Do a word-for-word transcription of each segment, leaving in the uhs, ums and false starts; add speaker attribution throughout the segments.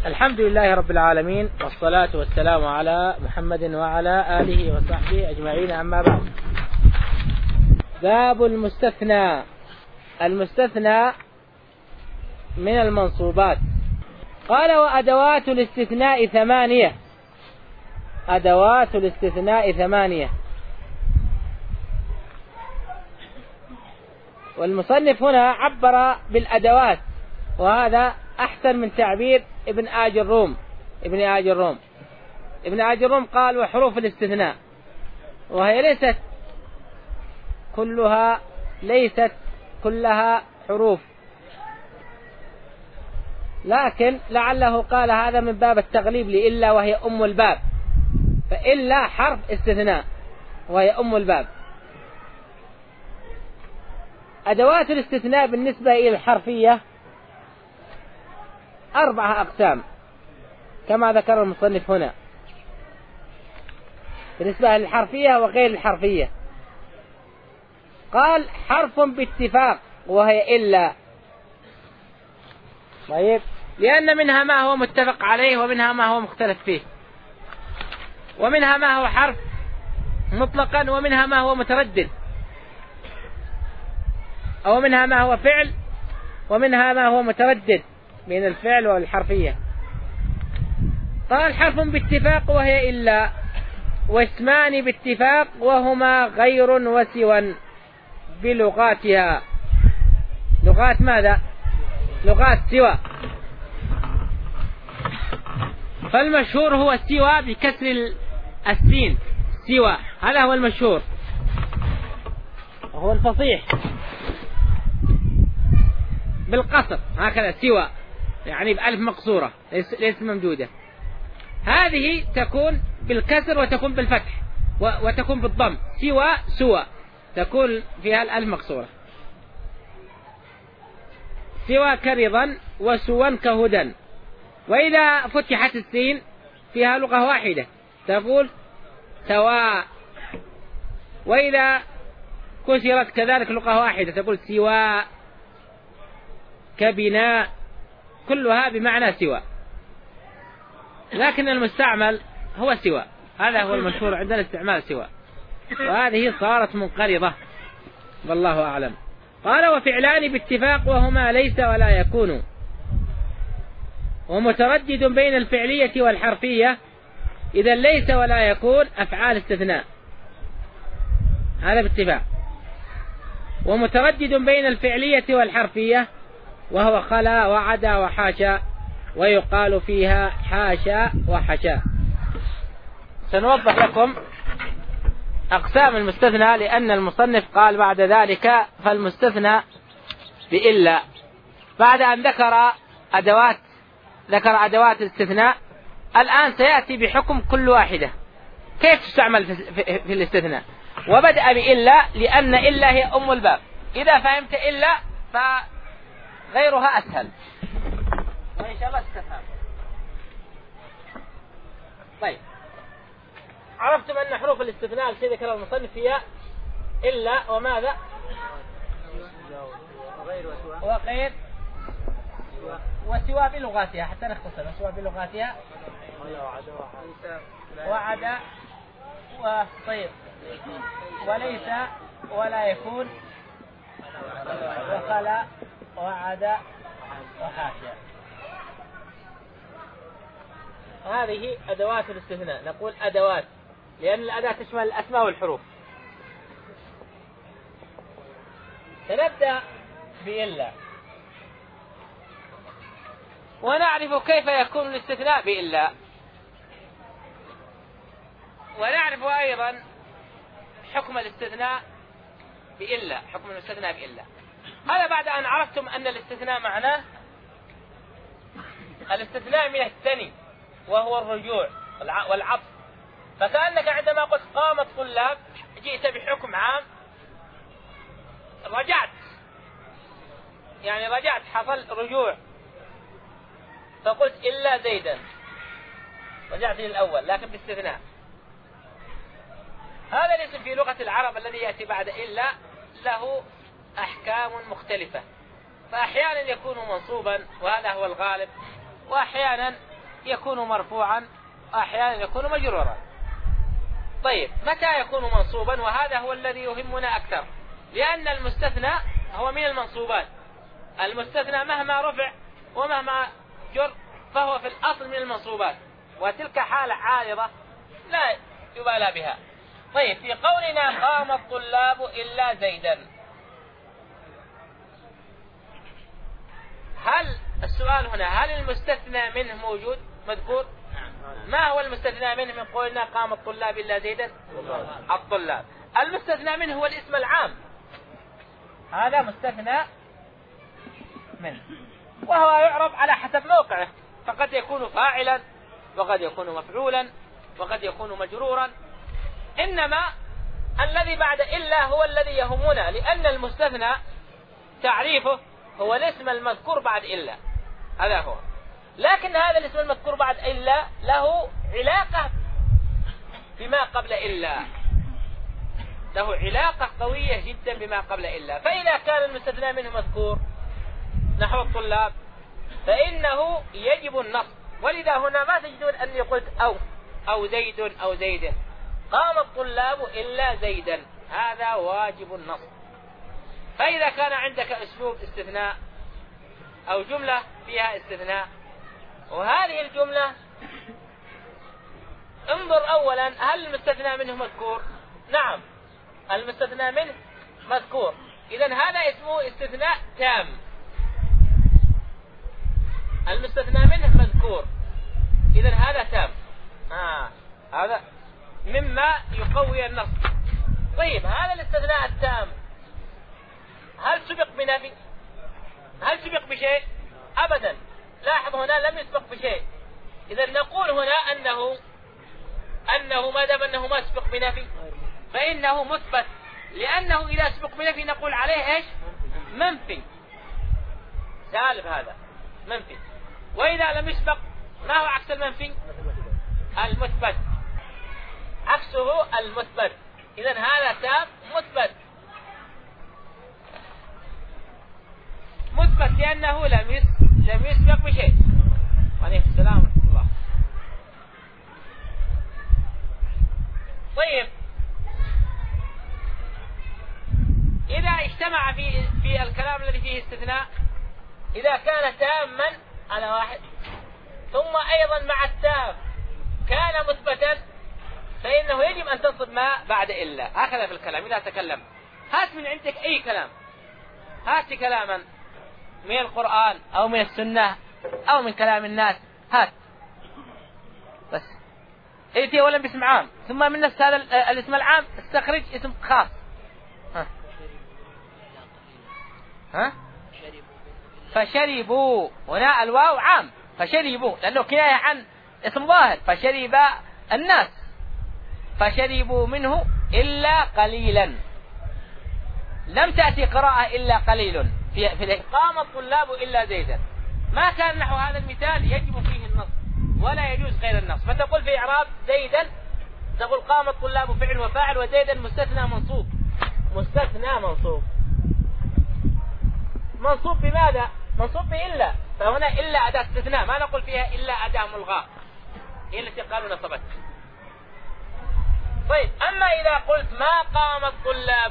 Speaker 1: الحمد لله رب العالمين، والصلاة والسلام على محمد وعلى آله وصحبه أجمعين، أما بعد. باب المستثنى. المستثنى من المنصوبات. قال: وأدوات الاستثناء ثمانية. أدوات الاستثناء ثمانية. والمصنف هنا عبر بالأدوات، وهذا أحسن من تعبير ابن آج الروم. ابن آج الروم ابن آج الروم قال: وحروف الاستثناء، وهي ليست كلها ليست كلها حروف، لكن لعله قال هذا من باب التغليب لإلا، وهي أم الباب، فإلا حرف استثناء وهي أم الباب. أدوات الاستثناء بالنسبة إلى الحرفية أربعة أقسام كما ذكر المصنف هنا، بالنسبة للحرفية وغير الحرفية. قال: حرف باتفاق، وهي إلا. طيب، لأن منها ما هو متفق عليه، ومنها ما هو مختلف فيه، ومنها ما هو حرف مطلقا، ومنها ما هو متردد، أو منها ما هو فعل، ومنها ما هو متردد بين الفعل والحرفية. قال: حرف باتفاق وهي إلا، واسمان باتفاق وهما غير وسوى بلغاتها. لغات ماذا؟ لغات سوى. فالمشهور هو السوى بكسر السين، سوى، هذا هو المشهور، وهو الفصيح بالقصر، هكذا سوى، يعني بألف مقصورة ليس ممدودة. هذه تكون بالكسر وتكون بالفتح وتكون بالضم، سوى سوى، تكون فيها الألف مقصورة. سوى كرضا، وسوى كهدى. وإذا فتحت السين فيها لغة واحدة تقول سواء، وإذا كسرت كذلك لغة واحدة تقول سواء، كبناء، كلها بمعنى سوى، لكن المستعمل هو سوى. هذا هو المشهور عندنا، استعمال سوى، وهذه صارت منقرضة والله أعلم. قال: وفعلان باتفاق وهما ليس ولا يكون، ومتردد بين الفعلية والحرفية. إذا ليس ولا يكون أفعال استثناء، هذا باتفاق. ومتردد بين الفعلية والحرفية، وهو خلا وعدا وحاشا، ويقال فيها حاشا وحشا. سنوضح لكم أقسام المستثنى، لأن المصنف قال بعد ذلك: فالمستثنى بإلا. بعد أن ذكر أدوات ذكر أدوات الاستثناء، الآن سيأتي بحكم كل واحدة كيف تستعمل في الاستثناء. وبدأ بإلا لأن إلا هي أم الباب. إذا فهمت إلا فغيرها أسهل، وإن شاء الله تستفهم. طيب، عرفتم أن حروف الاستثناء التي ذكر المصنف هي إلا وماذا؟ وغير وسوى بلغاتها، حتى نختصر. وسوى بلغاتها وعدا وطيب وليس ولا يكون وخلا وعدا وحاشا. هذه أدوات الاستثناء. نقول أدوات لأن الأداة تشمل الأسماء والحروف. سنبدأ بإلا، ونعرف كيف يكون الاستثناء بإلا، ونعرف أيضا حكم الاستثناء بإلا، حكم الاستثناء بإلا. هذا بعد أن عرفتم أن الاستثناء معناه الاستثناء من الثني، وهو الرجوع والعطف. فكأنك عندما قلت قام الطلاب جئت بحكم عام، رجعت، يعني رجعت، حصل رجوع، فقلت إلا زيدا، رجعت للأول لكن باستثناء. هذا الاسم في لغة العرب الذي يأتي بعد إلا له أحكام مختلفة، فأحيانا يكون منصوبا وهذا هو الغالب، وأحيانا يكون مرفوعا وأحيانا يكون مجرورا. طيب متى يكون منصوبا؟ وهذا هو الذي يهمنا أكثر، لأن المستثنى هو من المنصوبات. المستثنى مهما رفع ومهما جر فهو في الأصل من المنصوبات، وتلك حالة عارضة لا يبالى بها. طيب في قولنا قام الطلاب إلا زيدا، هل السؤال هنا هل المستثنى منه موجود مذكور؟ ما هو المستثنى منه من قولنا قام الطلاب إلا زيدا؟ الطلاب. المستثنى منه هو الاسم العام، هذا مستثنى منه، وهو يعرب على حسب موقعه، فقد يكون فاعلا وقد يكون مفعولا وقد يكون مجرورا. إنما الذي بعد إلا هو الذي يهمنا، لأن المستثنى تعريفه هو الاسم المذكور بعد إلا، هذا هو. لكن هذا الاسم المذكور بعد إلا له علاقة بما قبل إلا، له علاقة قوية جدا بما قبل إلا. فإذا كان المستثنى منه مذكور نحو الطلاب فإنه يجب النصب، ولذا هنا ما تجدون أني قلت أو أو زيد أو زيد، قام الطلاب إلا زيدا، هذا واجب النصب. فإذا كان عندك أسلوب استثناء أو جملة فيها استثناء، وهذه الجملة انظر أولا هل المستثنى منه مذكور؟ نعم المستثنى منه مذكور، إذن هذا اسمه استثناء تام. المستثنى منه مذكور، إذن هذا تام، آه. هذا مما يقوي النص. طيب هذا الاستثناء التام هل سبق بنفي؟ هل سبق بشيء؟ أبدا، لاحظ هنا لم يسبق بشيء. إذا نقول هنا أنه أنه ما دام أنه ما سبق بنفي فإنه مثبت، لأنه إذا سبق بنفي نقول عليه إيش؟ منفي، سالب، هذا منفي. وإذا لم يسبق ما هو عكس المنفي؟ المثبت، عكسه المثبت. إذا هذا تام مثبت، مثبت لأنه لم يس لم يسبق بشيء. وعليكم السلام ورحمة الله. طيب إذا اجتمع في في الكلام الذي فيه استثناء، إذا كان تاما على واحد ثم أيضا مع التام كان مثبتا فإنه يجب أن تنصب ما بعد إلا. هكذا في الكلام إذا تكلم، هات من عندك أي كلام، هات كلاما من القرآن أو من السنة أو من كلام الناس، هات بس ائتي أولا باسم عام ثم من نفس هذا الاسم العام استخرج اسم خاص. ها ها فشربوا، هنا الواو عام، فشربوا لأنه كناية عن اسم ظاهر، فشرب الناس، فشربوا منه إلا قليلا. لم تأتي قراءة إلا قليل في في قام الطلاب إلا زيدا، ما كان نحو هذا المثال يجب فيه النص ولا يجوز غير النص. فتقول في إعراب زيدا تقول قام الطلاب فعل وفاعل وزيدا مستثنى منصوب، مستثنى منصوب، منصوب بماذا؟ منصوب بإلا، فهنا إلا أداة استثناء، ما نقول فيها إلا أداة ملغاة هي التي قالوا نصبت. طيب أما إذا قلت ما قام الطلاب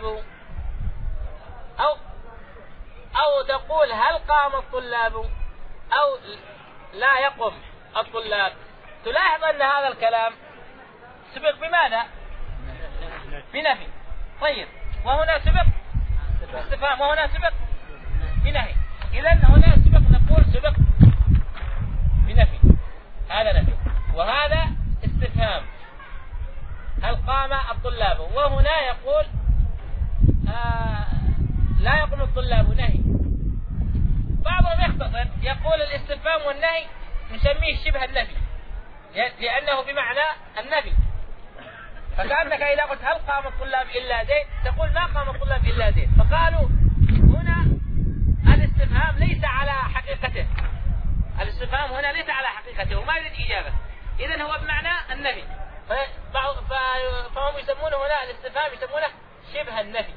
Speaker 1: أو أو تقول هل قام الطلاب أو لا يقم الطلاب، تلاحظ أن هذا الكلام سبق بماذا؟ بنفي. طيب وهنا سبق استفهام وهنا سبق بنهي، إذن هنا سبق نقول سبق بنفي، هذا نفي وهذا استفهام هل قام الطلاب، وهنا يقول آه لا يقوم الطلاب نهي. بعضهم يختصر يقول الاستفهام والنهي نسميه شبه النفي لأنه بمعنى النفي، فكأنك إذا قلت هل قام الطلاب إلا زيد تقول ما قام الطلاب إلا زيد، فقالوا هنا الاستفهام ليس على حقيقته، الاستفهام هنا ليس على حقيقته وما يريد إجابة، إذن هو بمعنى النفي، فهم يسمونه هنا الاستفهام يسمونه شبه النفي،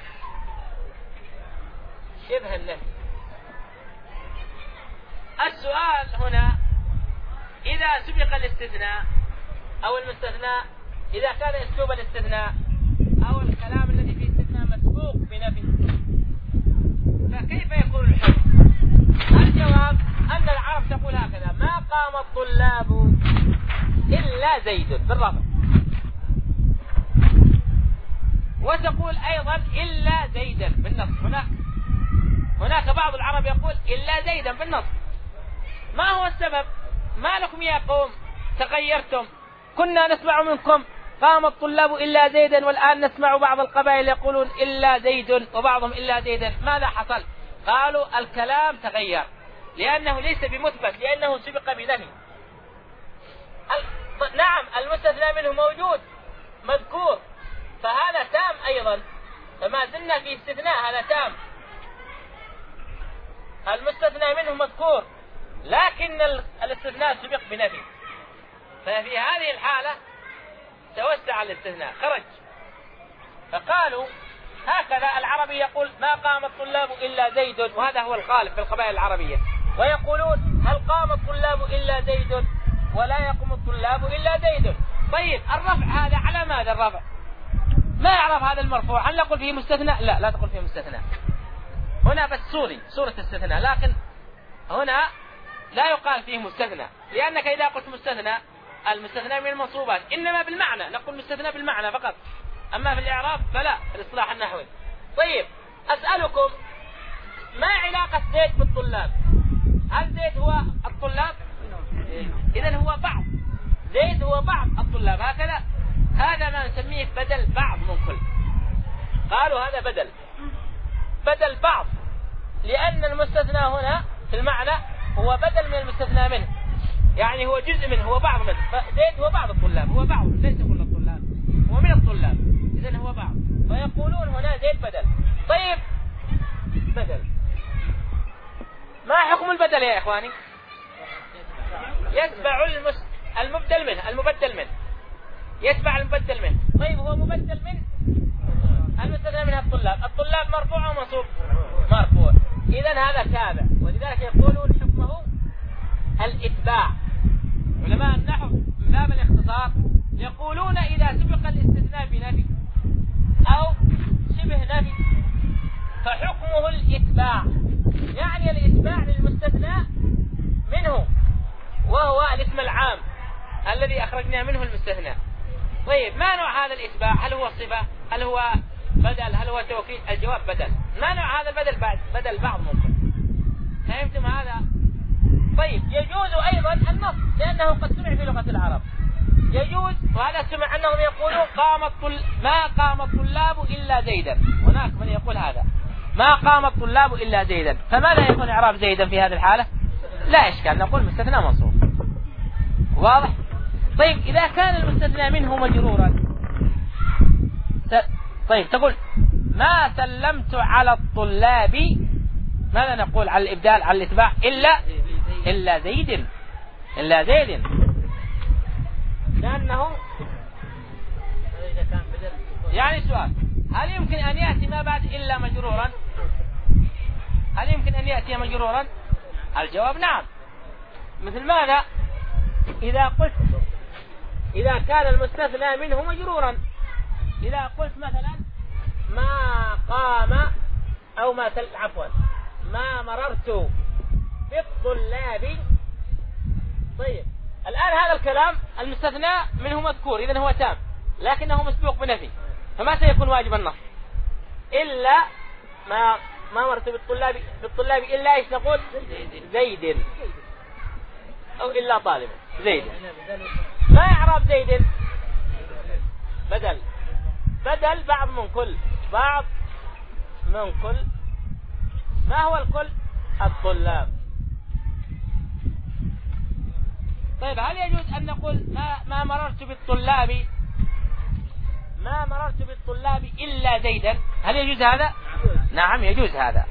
Speaker 1: شبه النفي. السؤال هنا إذا إذا سبق الاستثناء أو المستثنى، إذا كان أسلوب الاستثناء أو الكلام الذي فيه استثناء مسبوق بنفي، فكيف يكون الحكم؟ الجواب أن العرب تقول هكذا: ما قام الطلاب إلا زيد بالرفع، وتقول أيضا إلا زيدا بالنصب. هناك هناك بعض العرب يقول إلا زيدا بالنصب. ما هو السبب؟ ما لكم يا قوم تغيرتم؟ كنا نسمع منكم قام الطلاب إلا زيدا، والآن نسمع بعض القبائل يقولون إلا زيد وبعضهم إلا زيدا. ماذا حصل؟ قالوا الكلام تغير لأنه ليس بمثبت، لأنه سبق بنفي. نعم المستثنى منه موجود مذكور، فهذا تام أيضا، فما زلنا في استثناء، هذا تام. المستثنى منه مذكور لكن الاستثناء سبق بنفي، ففي هذه الحالة توسع الاستثناء خرج. فقالوا هكذا العربي يقول ما قام الطلاب إلا زيد، وهذا هو الغالب في القبائل العربية، ويقولون هل قام الطلاب إلا زيد ولا يقوم الطلاب إلا زيد. طيب الرفع هذا على ماذا الرفع؟ ما يعرف هذا المرفوع، هل نقول فيه مستثنى؟ لا لا تقول فيه مستثنى، هنا بس سوري صورة استثناء، لكن هنا لا يقال فيه مستثنى، لأنك إذا قلت مستثنى المستثنى من المنصوبات إنما بالمعنى، نقول مستثنى بالمعنى فقط، أما في الإعراب فلا في الإصلاح النحوي. طيب أسألكم ما علاقة زيد بالطلاب؟ هل زيد هو الطلاب؟ إذن هو بعض، زيد هو بعض الطلاب، هكذا هذا ما نسميه بدل بعض من كل. قالوا هذا بدل بدل بعض، لأن المستثنى هنا في المعنى هو بدل من المستثنى منه، يعني هو جزء منه، هو بعض منه. فزيد هو بعض الطلاب، هو بعض ليس كل الطلاب، هو من الطلاب، إذن هو بعض. فيقولون هنا زيد بدل. طيب بدل، ما حكم البدل يا إخواني؟ يتبع المس... المبدل منه، المبدل منه يتبع المبدل منه. طيب هو مبدل منه المستثنى منها الطلاب، الطلاب مرفوع أو منصوب؟ مرفوع، إذن هذا تابع، ولذلك يقولون حكمه الإتباع. علماء النحو من باب الاختصار يقولون إذا سبق الاستثناء بنفي أو شبه نفي فحكمه الإتباع، يعني الإتباع للمستثنى منه، وهو الاسم العام الذي أخرجنا منه المستثنى. طيب ما نوع هذا الإتباع؟ هل هو صفة؟ هل هو بدل؟ هل هو توكيد؟ الجواب بدل. ما نوع هذا البدل؟ بعد بدل بعض ممكن. فهمتم هذا؟ طيب يجوز أيضا النص، لأنه قد سمع في لغة العرب يجوز، وهذا سمع أنهم يقولون قام الطل... ما قام الطلاب إلا زيدا، هناك من يقول هذا ما قام الطلاب إلا زيدا. فماذا يكون إعراب زيدا في هذه الحالة؟ لا إشكال، نقول مستثنى منصوب. واضح؟ طيب إذا كان المستثنى منه مجرورا س... طيب تقول ما سلمت على الطلاب، ماذا نقول على الإبدال على الإتباع؟ إلا إلا زيد، إلا زيد، لأنه يعني سؤال هل يمكن أن يأتي ما بعد إلا مجرورا؟ هل يمكن أن يأتي مجرورا؟ الجواب نعم. مثل ماذا؟ إذا قلت إذا كان المستثنى منه مجرورا، إذا قلت مثلا ما قام أو ما تل... عفوا ما مررت بالطلاب. طيب الآن هذا الكلام المستثنى منه مذكور، إذن هو تام، لكنه مسبوق بنفي، فما سيكون واجب النص؟ إلا ما ما مررت بالطلاب بالطلاب إلا إيش نقول؟ زيد، أو إلا طالب زيد. ما إعراب زيد؟ بدل بدل بعض من كل، بعض من كل. ما هو الكل؟ الطلاب. طيب هل يجوز أن نقول ما, ما مررت بالطلاب ما مررت بالطلاب إلا زيدا؟ هل يجوز هذا؟ نعم يجوز هذا.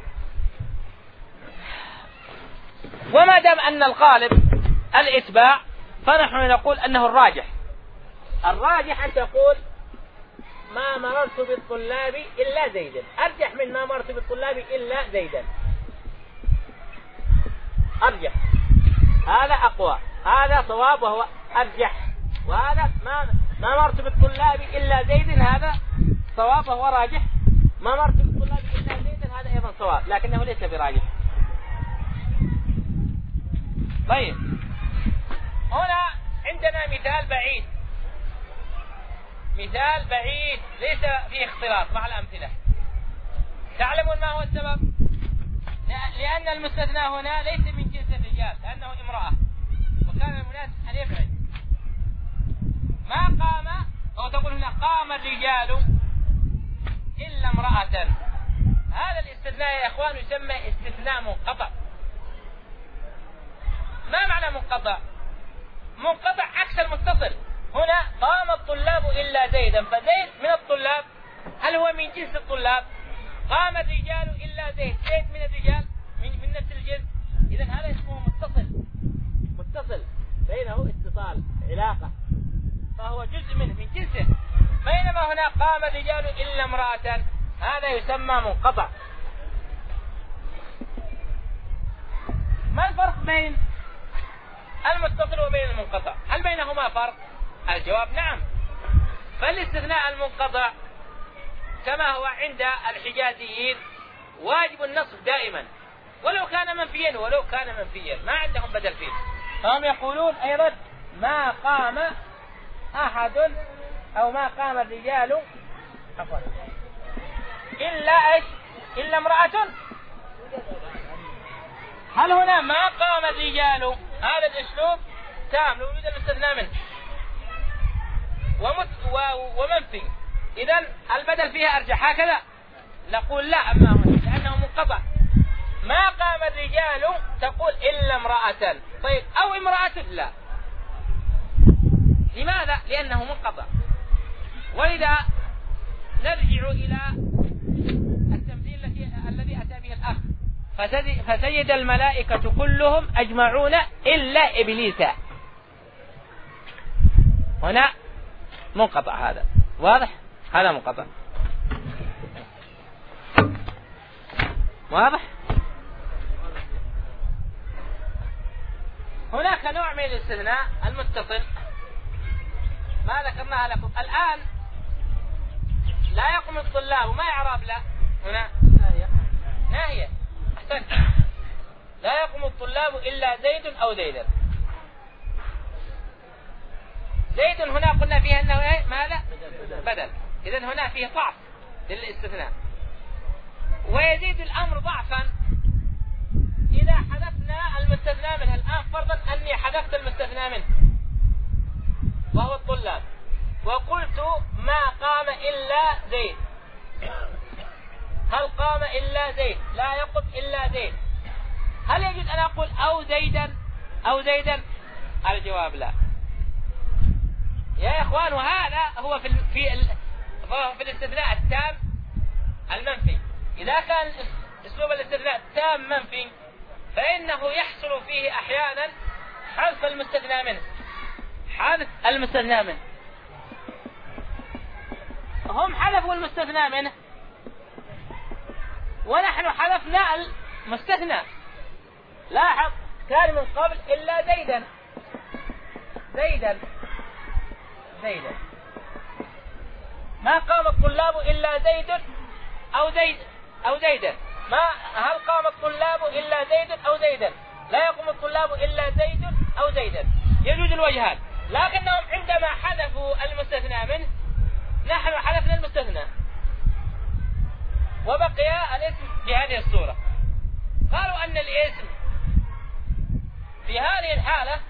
Speaker 1: وما دام أن الغالب الإتباع فنحن نقول أنه الراجح. الراجح أن تقول ما مررت بالطلاب إلا زيدا، أرجح من ما مررت بالطلاب إلا زيدا، أرجح، هذا أقوى. هذا صواب وهو أرجح، وهذا ما ما مرت بالطلاب إلا زيد هذا صواب وهو راجح، ما مرت بالطلاب إلا زيد هذا أيضا صواب لكنه ليس براجح. طيب هنا عندنا مثال بعيد، مثال بعيد ليس فيه اختلاط مع الأمثلة. تعلمون ما هو السبب؟ لأن المستثنى هنا ليس من جنس الرجال لأنه امرأة، وكان المناسب أن يبعد. ما قام أو تقول هنا قام الرجال إلا امرأة، هذا الاستثناء يا إخوان يسمى استثناء منقطع. ما معنى منقطع؟ منقطع عكس المتصل. هنا قام الطلاب إلا زيدا، فزيد من الطلاب، هل هو من جنس الطلاب؟ قام الرجال إلا زيد، زيد من الرجال من, من نفس الجنس، إذن هذا اسمه متصل، متصل بينه اتصال علاقة، فهو جزء منه من جنسه. بينما هنا قام الرجال إلا امرأة، هذا يسمى منقطع. ما الفرق بين المتصل وبين المنقطع؟ هل بينهما فرق؟ الجواب نعم. فالاستثناء المنقطع كما هو عند الحجازيين واجب النصب دائما ولو كان منفيا، ولو كان منفيا ما عندهم بدل فيه. فهم يقولون أيضا ما قام أحد أو ما قام الرجال عفوا إلا إيش؟ إلا امرأة. هل هنا ما قام الرجال هذا الأسلوب تام لو يوجد المستثنى منه ومنفي، إذن البدل فيها أرجح، هكذا نقول لا، أما هنا لأنه منقطع. ما قام الرجال تقول إلا امرأة، طيب أو امرأة لا، لماذا؟ لأنه منقطع. ولذا نرجع إلى التمثيل الذي أتى به الأخ، فسجد الملائكة كلهم أجمعون إلا إبليس. هنا منقطع، هذا واضح، هذا منقطع واضح. هناك نوع من الاستثناء المتصل ما ذكرناها لكم الآن. لا يقوم الطلاب، وما يعرب له هنا ناهية، أحسن. لا يقوم الطلاب إلا زيد أو زيدا. زيد هنا قلنا فيها أنه إيه؟ ماذا؟ بدل. إذن هنا فيه ضعف للاستثناء، ويزيد الأمر ضعفا إذا حذفنا المستثنى منه. الآن فرضا أني حذفت المستثنى منه وهو الطلاب وقلت ما قام إلا زيد، هل قام إلا زيد؟ لا يقف إلا زيد. هل يجوز أن أقول أو زيدا أو زيدا؟ الجواب لا يا إخوان. وهذا هو في في في الاستثناء التام المنفي. إذا كان أسلوب الاستثناء التام منفي فإنه يحصل فيه أحيانا حذف المستثنى منه، حذف المستثنى منه. هم حذفوا المستثنى منه ونحن حذفنا المستثنى. لاحظ كان من قبل إلا زيدا زيدا زيدا، ما قام الطلاب إلا زيد أو زيد أو زيدا. ما هل قام الطلاب إلا زيد أو زيدا؟ لا يقوم الطلاب إلا زيد أو زيدا. يجوز الوجهان، لكنهم عندما حذفوا المستثنى منه نحن حذفنا المستثنى وبقي الاسم بهذه الصورة. قالوا أن الاسم في هذه الحالة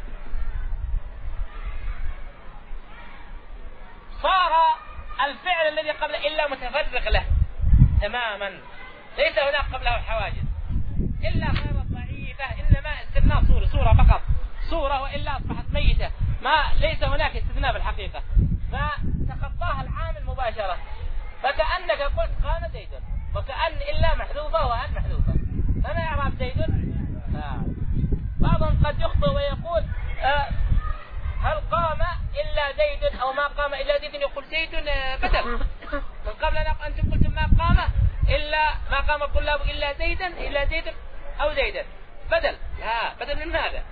Speaker 1: صار الفعل الذي قبل إلا متفرق له تماما، ليس هناك قبله حواجز إلا غير ضعيفة، إنما استثناء صورة صورة فقط صورة، وإلا أصبحت ميتة، ما ليس هناك استثناء بالحقيقة، ما تخطاها العامل مباشرة. فكأنك قلت قام زيد، وكأن إلا محذوفة وأن محذوفة، فما يعرف زيد. آه. بعضهم قد يخطئ ويقول آه هل قام إلا زيد أو ما قام إلا زيد، يقول زيد بدل من قبل أنتم قلتم ما قام إلا ما قام الطلاب إلا زيدا إلا زيد أو زيدا بدل. لا، بدل من ماذا؟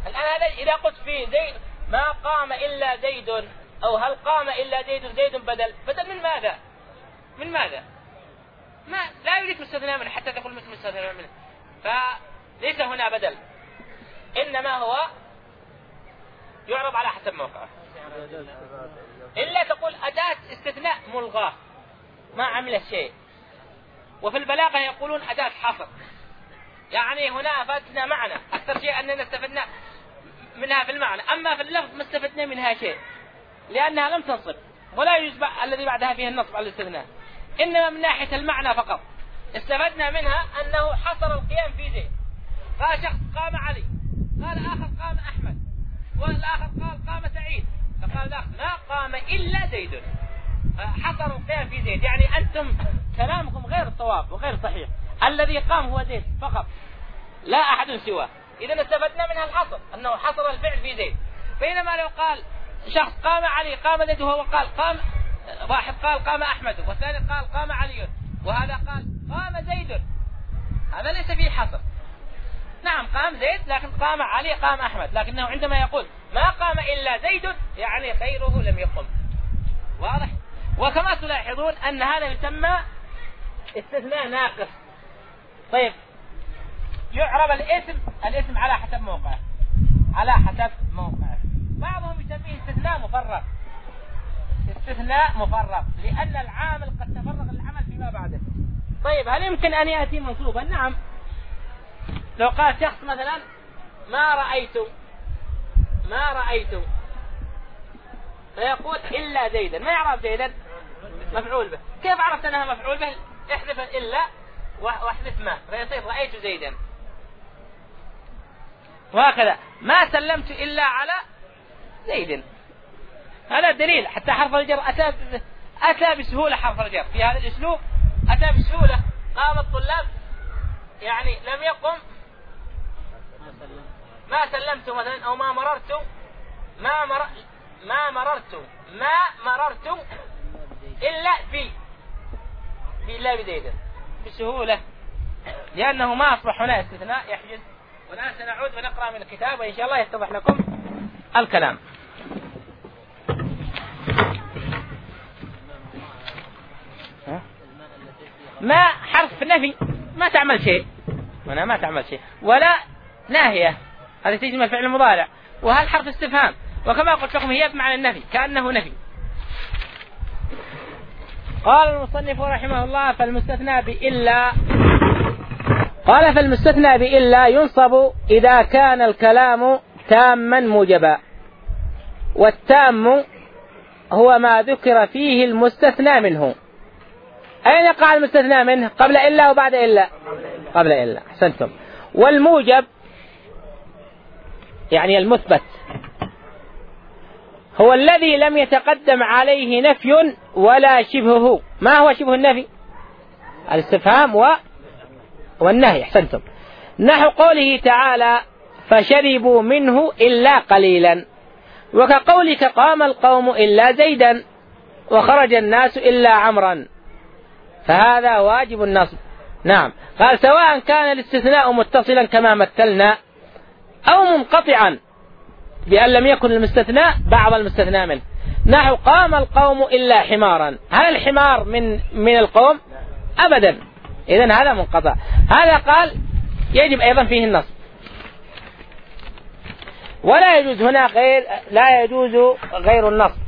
Speaker 1: الآن هذا إذا قلت في زيد ما قام إلا زيد أو هل قام إلا زيد زيد بدل بدل من ماذا؟ من ماذا؟ ما لا يوجد مستثنى منه حتى تقول مثل مستثنى منه، فليس هنا بدل، إنما هو يعرض على حسب موقعه. إلا تقول أداة استثناء ملغاة ما عمل شيء. وفي البلاغة يقولون أداة حصر، يعني هنا أفادنا معنى أكثر شيء أننا استفدنا منها في المعنى، أما في اللفظ ما استفدنا منها شيء لأنها لم تنصب، ولا يجب الذي بعدها فيه النصب على الاستثناء، إنما من ناحية المعنى فقط استفدنا منها أنه حصر القيام في زيد. قال شخص قام علي، قال آخر قام أحمد، والآخر قال قام سعيد، فقال الآخر ما قام إلا زيد، حصر القيام في زيد. يعني أنتم كلامكم غير صواب وغير صحيح، الذي قام هو زيد فقط لا أحد سواه. إذا استفدنا منها الحصر أنه حصر الفعل في زيد. بينما لو قال شخص قام علي قام زيد وهو قال قام، واحد قال قام أحمد والثاني قال قام علي وهذا قال قام زيد، هذا ليس فيه حصر. نعم قام زيد لكن قام علي قام أحمد، لكنه عندما يقول ما قام إلا زيد يعني غيره لم يقم. واضح؟ وكما تلاحظون أن هذا يسمى استثناء ناقص. طيب يعرب الاسم الاسم على حسب موقعه، على حسب موقعه. بعضهم يسميه استثناء مفرغ، استثناء مفرغ لأن العامل قد تفرغ العمل فيما بعده. طيب هل يمكن أن يأتي منصوبا؟ نعم. لو قال شخص مثلا ما رأيت ما رأيت فيقول إلا زيدا، ما يعرف زيدا مفعول به، كيف عرفت أنها مفعول به؟ احذف إلا واحذف ما فيصير رأيت زيدا. وهكذا ما سلمت إلا على زيد، هذا دليل. حتى حرف الجر أتى أتى بسهولة، حرف الجر في هذا الأسلوب أتى بسهولة. قام الطلاب يعني لم يقم ما سلمت مثلا، أو ما مررت ما مر ما مررت ما مررت إلا في إلا بزيد بسهولة، لأنه ما أصبح هنا استثناء يحجز. والآن سنعود ونقرأ من الكتاب وإن شاء الله يتضح لكم الكلام. ما حرف نفي ما تعمل شيء، هنا ما تعمل شيء، ولا ناهية هذه تجمع فعل المضارع، وهل حرف استفهام، وكما قلت لكم هي بمعنى النفي كأنه نفي. قال المصنف رحمه الله فالمستثنى بإلا، قال فالمستثنى بإلا ينصب إذا كان الكلام تاما موجبا، والتام هو ما ذكر فيه المستثنى منه. أين يقع المستثنى منه؟ قبل إلا وبعد إلا؟ قبل إلا، أحسنتم. والموجب يعني المثبت هو الذي لم يتقدم عليه نفي ولا شبهه. ما هو شبه النفي؟ الاستفهام و... والنهي، أحسنتم. نحو قوله تعالى فشربوا منه إلا قليلا، وكقولك قام القوم إلا زيدا وخرج الناس إلا عمرا، فهذا واجب النصب. نعم. قال سواء كان الاستثناء متصلا كما مثلنا أو منقطعا بأن لم يكن المستثناء بعض المستثنى منه. نحو قام القوم إلا حمارا، هل الحمار من من القوم؟ أبدا، إذن هذا منقطع. هذا قال يجب أيضا فيه النصب، ولا يجوز هنا غير لا يجوز غير النصب.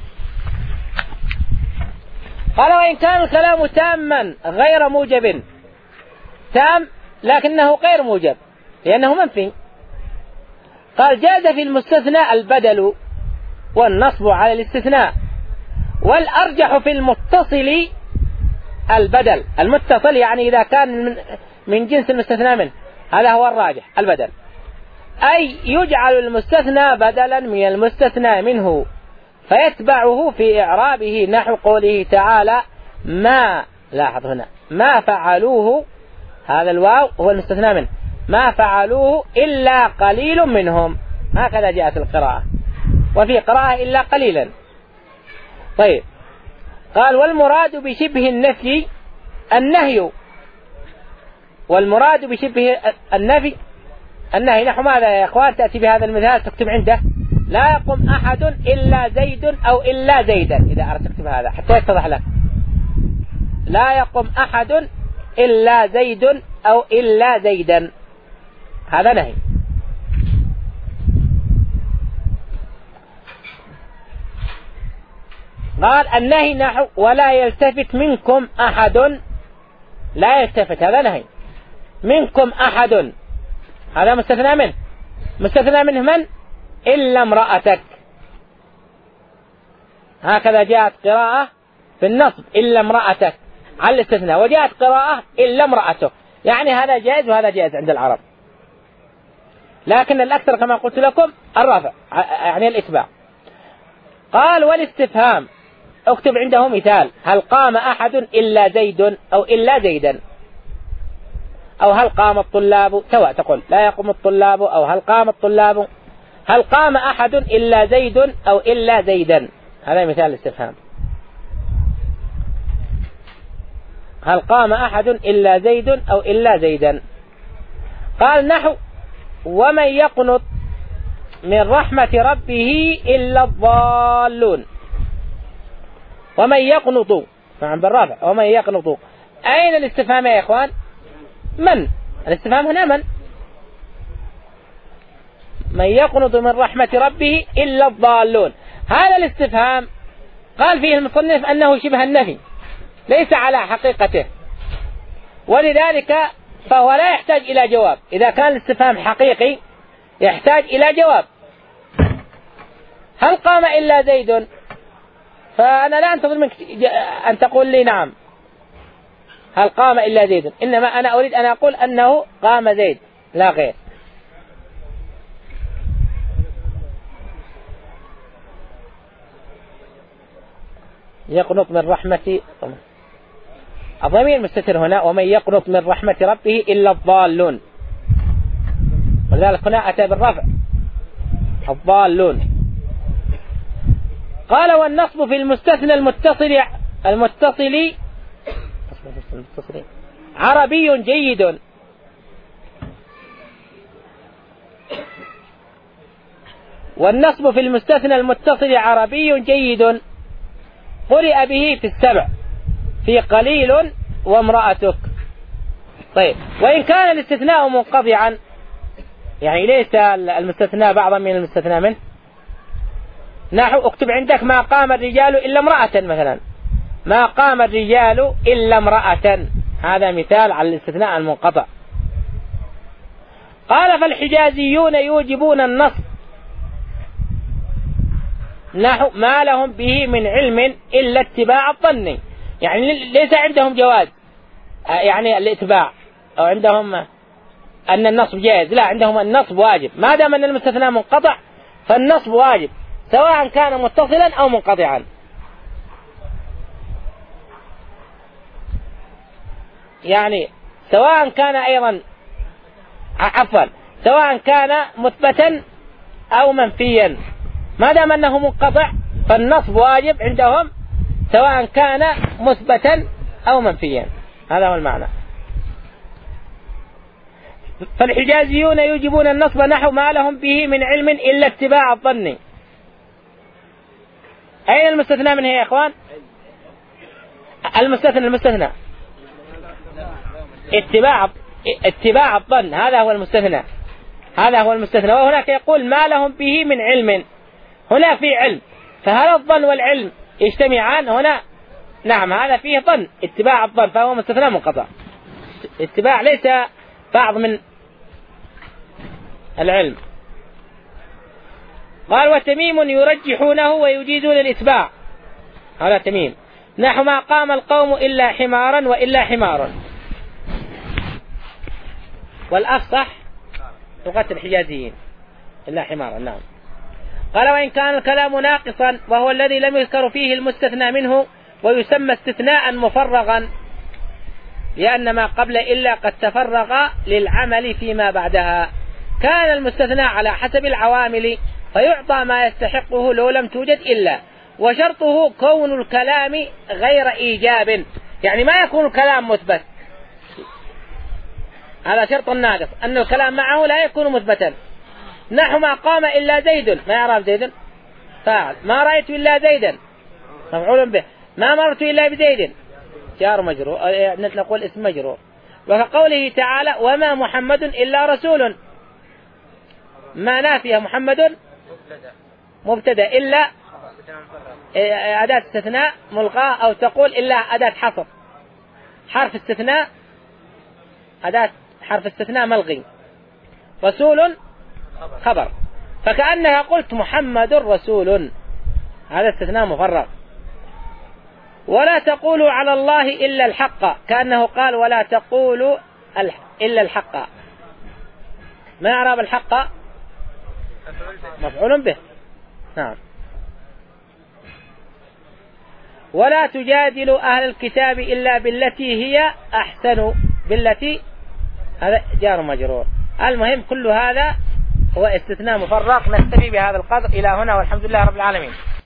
Speaker 1: قال وإن كان الكلام تاما غير موجب، تام لكنه غير موجب لأنه منفي. قال جاز في المستثنى البدل والنصب على الاستثناء، والأرجح في المتصل البدل. المتصل يعني إذا كان من, من جنس المستثنى منه، هذا هو الراجح البدل، أي يجعل المستثنى بدلا من المستثنى منه فيتبعه في إعرابه. نحو قوله تعالى ما، لاحظ هنا ما فعلوه، هذا الواو هو المستثنى منه، ما فعلوه إلا قليل منهم، هكذا جاءت القراءة، وفي قراءة إلا قليلا. طيب قال والمراد بشبه النفي النهي، والمراد بشبه النفي النهي نحو ماذا يا إخوان؟ تأتي بهذا المثال تكتب عنده لا يقوم أحد إلا زيد أو إلا زيدا، إذا أردت تكتب هذا حتى يتضح لك. لا يقوم أحد إلا زيد أو إلا زيدا، هذا نهي. قال النهي نحو ولا يلتفت منكم أحد، لا يلتفت هذا نهي. منكم أحد هذا مستثنى منه، مستثنى منه من؟ إلا امرأتك. هكذا جاءت قراءة في النصب إلا امرأتك على الاستثناء، وجاءت قراءة إلا امرأتك، يعني هذا جائز وهذا جائز عند العرب، لكن الأكثر كما قلت لكم الرفع يعني الإتباع. قال والاستفهام اكتب عنده مثال هل قام أحد إلا زيد أو إلا زيدا، أو هل قام الطلاب، سواء تقول لا يقوم الطلاب أو هل قام الطلاب، هل قام أحد إلا زيد أو إلا زيدا، هذا مثال الاستفهام. هل قام أحد إلا زيد أو إلا زيدا. قال نحو ومن يقنط من رحمة ربه إلا الضالون. ومن يقنط فعن بالرافع ومن يقنط، أين الاستفهام يا إخوان؟ من؟ الاستفهام هنا من؟ من يقنط من رحمة ربه إلا الضالون. هذا الاستفهام قال فيه المصنف أنه شبه النفي ليس على حقيقته، ولذلك فهو لا يحتاج إلى جواب. إذا كان الاستفهام حقيقي يحتاج إلى جواب. هل قام إلا زيد؟ فأنا لا أنتظر منك أن تقول لي نعم هل قام إلا زيد، إنما أنا أريد أن أقول أنه قام زيد لا غير. يقنط من رحمة، الضمير مستتر هنا ومن يقنط من رحمة ربه إلا الضالون، ولذلك هنا أتى بالرفع الضالون. قال والنصب في المستثنى المتصل المتصل عربي جيد. والنصب في المستثنى المتصل عربي جيد قرئ به في السبع في قليل وامرأتك. طيب وإن كان الاستثناء منقطعا، يعني ليس المستثنى بعضا من المستثنى منه، نحو اكتب عندك ما قام الرجال إلا امرأة مثلا، ما قام الرجال إلا امرأة، هذا مثال على الاستثناء المنقطع. قال فالحجازيون يوجبون النصب نحو ما لهم به من علم إلا اتباع الظن، يعني ليس عندهم جواز يعني الاتباع أو عندهم أن النصب جائز، لا عندهم النصب واجب، ما دام أن المستثنى منقطع فالنصب واجب سواء كان متصلا أو منقطعا. يعني سواء كان أيضا عفوا سواء كان مثبتا أو منفيا، ما دام أنه منقطع فالنصب واجب عندهم سواء كان مثبتا أو منفيا، هذا هو المعنى. فالحجازيون يوجبون النصب نحو ما لهم به من علم إلا اتباع الظن. أين المستثنى منه يا إخوان؟ المستثنى المستثنى اتباع اتباع الظن، هذا هو المستثنى، هذا هو المستثنى. وهناك يقول ما لهم به من علم، هنا في علم، فهل الظن والعلم يجتمعان هنا؟ نعم هذا فيه ظن، اتباع الظن فهو مستثنى منقطع، اتباع ليس بعض من العلم. قال وتميم يرجحونه ويجيزون الاتباع، هذا تميم نحو ما قام القوم إلا حمارا وإلا حمار، والأفصح لغة الحجازيين إلا حمارا. نعم. قال وإن كان الكلام ناقصا وهو الذي لم يذكر فيه المستثنى منه ويسمى استثناء مفرغا، لأن ما قبل إلا قد تفرغ للعمل فيما بعدها، كان المستثنى على حسب العوامل فيعطى ما يستحقه لو لم توجد إلا، وشرطه كون الكلام غير إيجاب، يعني ما يكون الكلام مثبت، هذا شرط ناقص أن الكلام معه لا يكون مثبتا. نحو ما قام إلا زيد، ما يعرف زيد فاعل. ما رأيت إلا زيدا مفعول به. ما مررت إلا بزيد جار مجرور، نقول اسم مجرور. وكقوله تعالى وما محمد إلا رسول، ما نافية محمد مبتدا إلا أداة استثناء ملغاة، أو تقول إلا أداة حصر، حرف استثناء أداة حرف استثناء ملغي، رسول خبر، فكأنها قلت محمد رسول، هذا استثناء مفرغ. ولا تقولوا على الله إلا الحق، كأنه قال ولا تقولوا إلا الحق. ما أعراب الحق؟ مفعول به. نعم. ولا تجادلوا أهل الكتاب إلا بالتي هي أحسن، بالتي هذا جار مجرور. المهم كل هذا هو استثناء مفرغ. نكتفي بهذا القدر إلى هنا، والحمد لله رب العالمين.